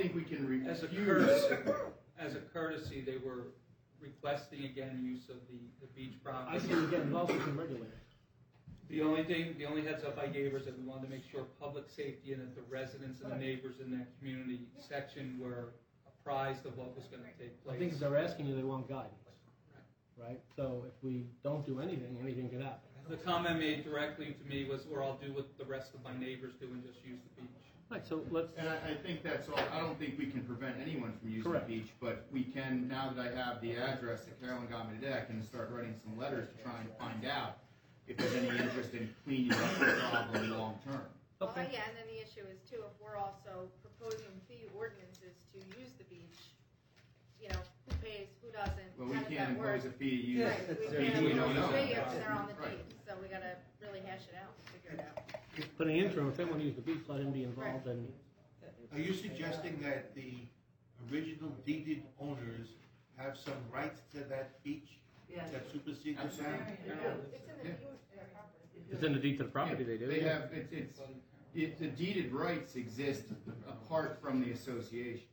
think we can refuse. As a courtesy, they were requesting again use of the beach property. I see you get involved with the regulators. The only heads up I gave was that we wanted to make sure public safety and that the residents and the neighbors in that community section were apprised of what was going to take place. I think if they're asking you, they want guidance, right? So if we don't do anything, anything could happen. The comment made directly to me was, or I'll do what the rest of my neighbors do and just use the beach. Right, so let's... And I think that's all. I don't think we can prevent anyone from using Correct. the beach, but we can, now that I have the address that Carolyn got me today, I can start writing some letters to try and find out if there's any interest in cleaning up the problem long term. Well, Okay. yeah, and then the issue is too, if we're also proposing fee ordinances to use the beach, you know, who pays, who doesn't, Well, how we does can't that work? impose a fee to use Right, it. we Beach can't we don't impose a know. fee if they're on the Right. deed, so we gotta really hash it out, figure it out. But in the interim, if they want to use the beach, let him be involved and... Are you suggesting that the original deeded owners have some rights to that beach that supersedes the town? It's in the deed to It's in the deed the property. to the property, they do. They yeah. have, the deeded rights exist apart from the association.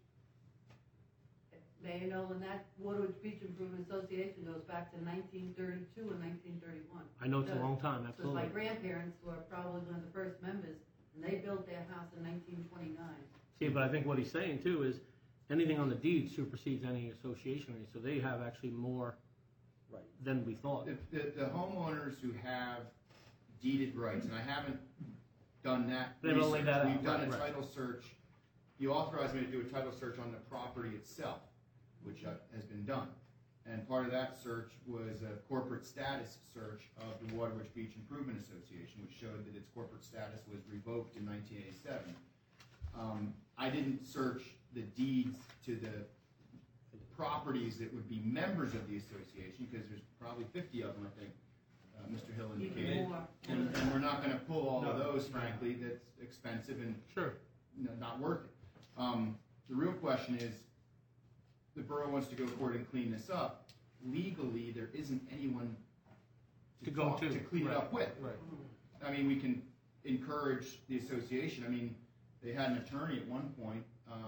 Mayor Nolan, that Waterwich Beach Improvement Association goes back to 1932 and 1931. I know it's a long time, So absolutely. my grandparents were probably one of the first members, and they built their house in 1929. See, but I think what he's saying too is anything on the deed supersedes any association, so they have actually more than we thought. The homeowners who have deeded rights, and I haven't done that They've only research. that out, We've done a right. title search. You authorized me to do a title search on the property itself, which has been done. And part of that search was a corporate status search of the Waterwich Beach Improvement Association, which showed that its corporate status was revoked in 1987. I didn't search the deeds to the properties that would be members of the association, because there's probably 50 of them, I think, Mr. Hill indicated. Even more. And we're not going to pull all of those, frankly. That's expensive and Sure. not worth it. The real question is, the borough wants to go forward and clean this up. Legally, there isn't anyone To go to. clean it up with. Right. I mean, we can encourage the association. I mean, they had an attorney at one point.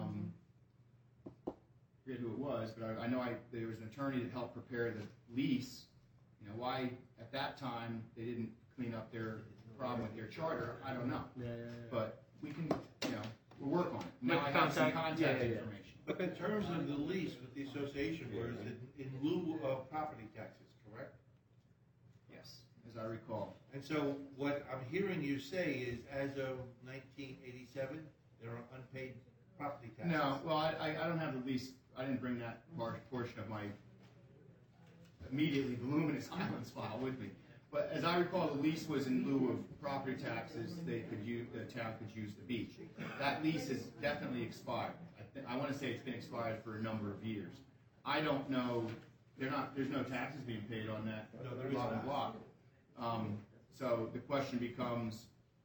I forget who it was, but I know there was an attorney that helped prepare the lease. You know, why at that time they didn't clean up their problem with their charter, I don't know. Yeah. But we can, we'll work on it. Now Make I have some contact. contact Yeah. information. But in terms of the lease with the association, was it in lieu of property taxes, correct? Yes, as I recall. And so what I'm hearing you say is, as of 1987, there are unpaid property taxes. No, well, I don't have the lease. I didn't bring that large portion of my immediately voluminous Highlands file with me. But as I recall, the lease was in lieu of property taxes. The town could use the beach. That lease is definitely expired. I want to say it's been expired for a number of years. I don't know. There's no taxes being paid on that No, there is lot not. and block. So the question becomes,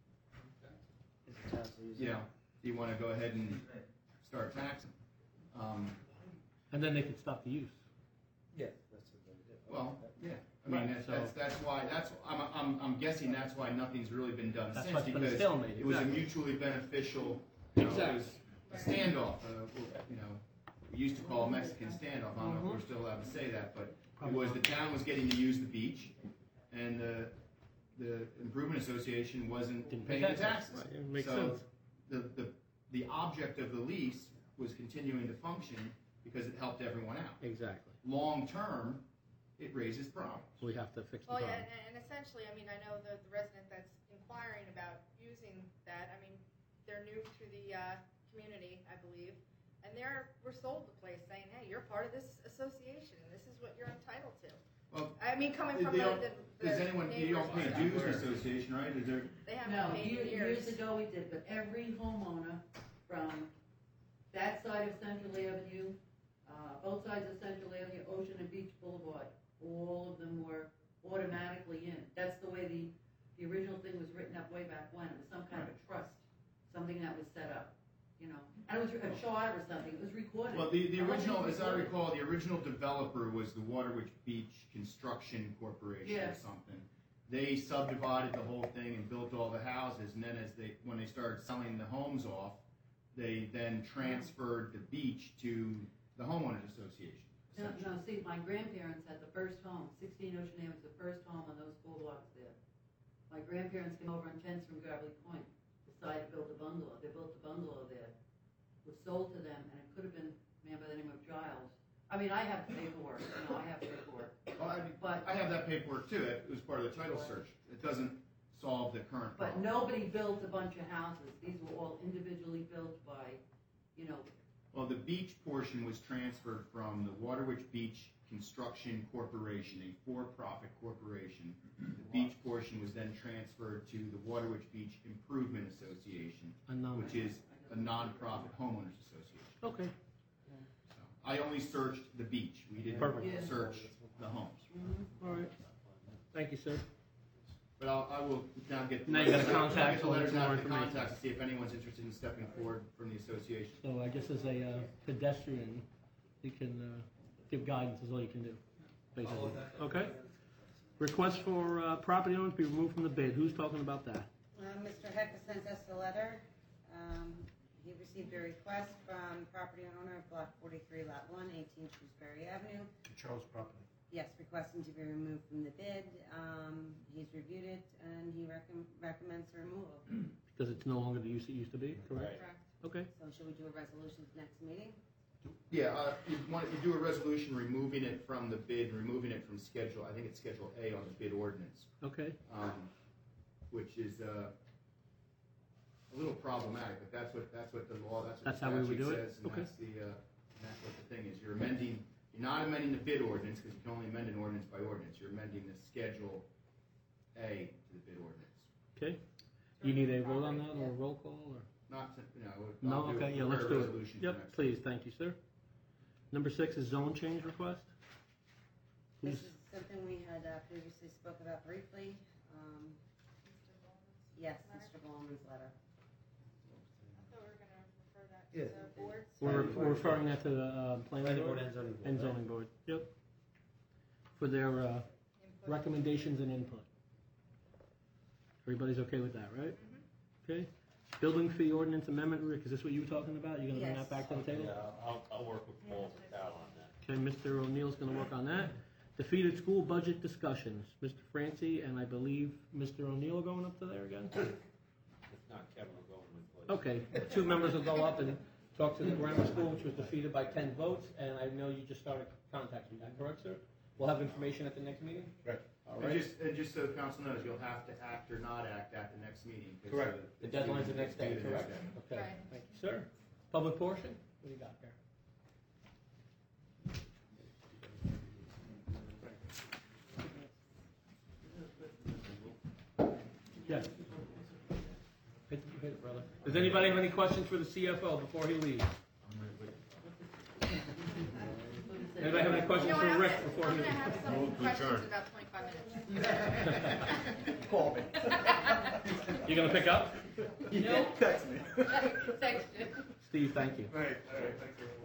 do you want to go ahead and start taxing? And then they could stop the use. Yeah, that's what they did. Well, yeah. I mean, Right, that's why. I'm guessing that's why nothing's really been done That's since, what's been a because stalemate, it was a exactly. mutually beneficial. It was a standoff. We used to call it Mexican standoff. I don't know if we're still allowed to say that, but it was the town was getting to use the beach, and the Improvement Association wasn't Didn't pay paying the taxes. taxes. Right, it makes so sense. the object of the lease was continuing to function because it helped everyone out. Exactly. Long term, it raises problems. We have to fix the Well, problem. yeah, and essentially, I mean, I know the resident that's inquiring about using that, I mean, they're new to the community, I believe, and we're sold the place saying, hey, you're part of this association, and this is what you're entitled to. Well, I mean, coming from They the don't- does anyone? You don't pay neighbors and dues stuff. to association, right? Is there? They haven't No, paid in years ago we did, but every homeowner from that side of Central Avenue, both sides of Central Avenue, Ocean and Beach Boulevard, all of them were automatically in. That's the way the original thing was written up way back when. It was some kind of a trust, something that was set up, And it was a charter or something. It was recorded. Well, the original, Everything was as I recorded. recall, the original developer was the Waterwich Beach Construction Corporation or Yes. something. They subdivided the whole thing and built all the houses, and then when they started selling the homes off, they then transferred the beach to the homeowners association. No, see, my grandparents had the first home, 16 Ocean Avenue was the first home on those 4 blocks there. My grandparents came over on 10th from Gravelly Point, decided to build a bungalow. They built a bungalow there. It was sold to them, and it could have been a man by the name of Giles. I mean, I have paperwork, I have paperwork. Well, I have that paperwork too. It was part of the title search. It doesn't solve the current But problem. nobody built a bunch of houses. These were all individually built by, Well, the beach portion was transferred from the Waterwich Beach Construction Corporation, a for-profit corporation. The beach portion was then transferred to the Waterwich Beach Improvement Association, which is a non-profit homeowners association. Okay. So I only searched the beach. We didn't Perfect. search the homes. All right. Thank you, sir. But I will now get Now you gotta I'll contact get the letters some more out to the information. contacts to see if anyone's interested in stepping forward from the association. So I guess as a pedestrian, you can give guidance is all you can do, basically. Okay? Request for property owners to be removed from the bid. Who's talking about that? Mr. Hecker sent us a letter. He received a request from property owner of Block 43, Lot 1, 18 Shrewsbury Avenue. Charles property. Yes, requesting to be removed from the bid. He's reviewed it, and he recommends the removal. Because it's no longer the use it used to be, correct? Correct. Okay. So should we do a resolution at the next meeting? Yeah, you want to do a resolution removing it from the bid, removing it from Schedule, I think it's Schedule A on the bid ordinance, Okay. which is a little problematic, but that's what the law, that's what That's the how we would statute do it? says, and Okay. that's what the thing is. You're not amending the bid ordinance, because you can only amend an ordinance by ordinance. You're amending the Schedule A to the bid ordinance. Okay. You need a vote on that or a roll call or? Not to, No, I'll do okay, yeah, let's a do it. resolution for Yep, next please, thank you, sir. Number 6 is zone change request. This Who's, is something we had previously spoke about briefly. Yes, Mr. Ballman's letter. I thought we were gonna refer that Yeah. to the boards. we're referring that to the planning Planning board board and zoning board. and right? zoning board. Yep. For their Input. recommendations and input. Everybody's okay with that, right? Okay. Building fee ordinance amendment, Rick, is this what you were talking about? You're gonna bring that Yes. back to the table? Yeah, I'll work with Paul Patel on that. Okay, Mr. O'Neill's gonna work on that. Defeated school budget discussions. Mr. Francie and I believe Mr. O'Neill are going up to there again? If not, Kevin will go in my place. Okay, 2 members will go up and talk to the grammar school, which was defeated by 10 votes, and I know you just started contacting that, correct, sir? We'll have information at the next meeting? Right. All And right. just so the council knows, you'll have to act or not act at the next meeting. 'Cause, Correct. The deadline's the next day, it's due the next correct? day. Okay, Right. thank you, sir. Public portion? What do you got there? Yes. Hit it, brother. Does anybody have any questions for the CFO before he leaves? Anybody have any You questions know, for I'm Rick gonna- before I'm he gonna leaves? have some questions in about 25 minutes. Call me. You gonna pick up? No. Text me. Thanks, Jim. Steve, thank you. All right, thank you.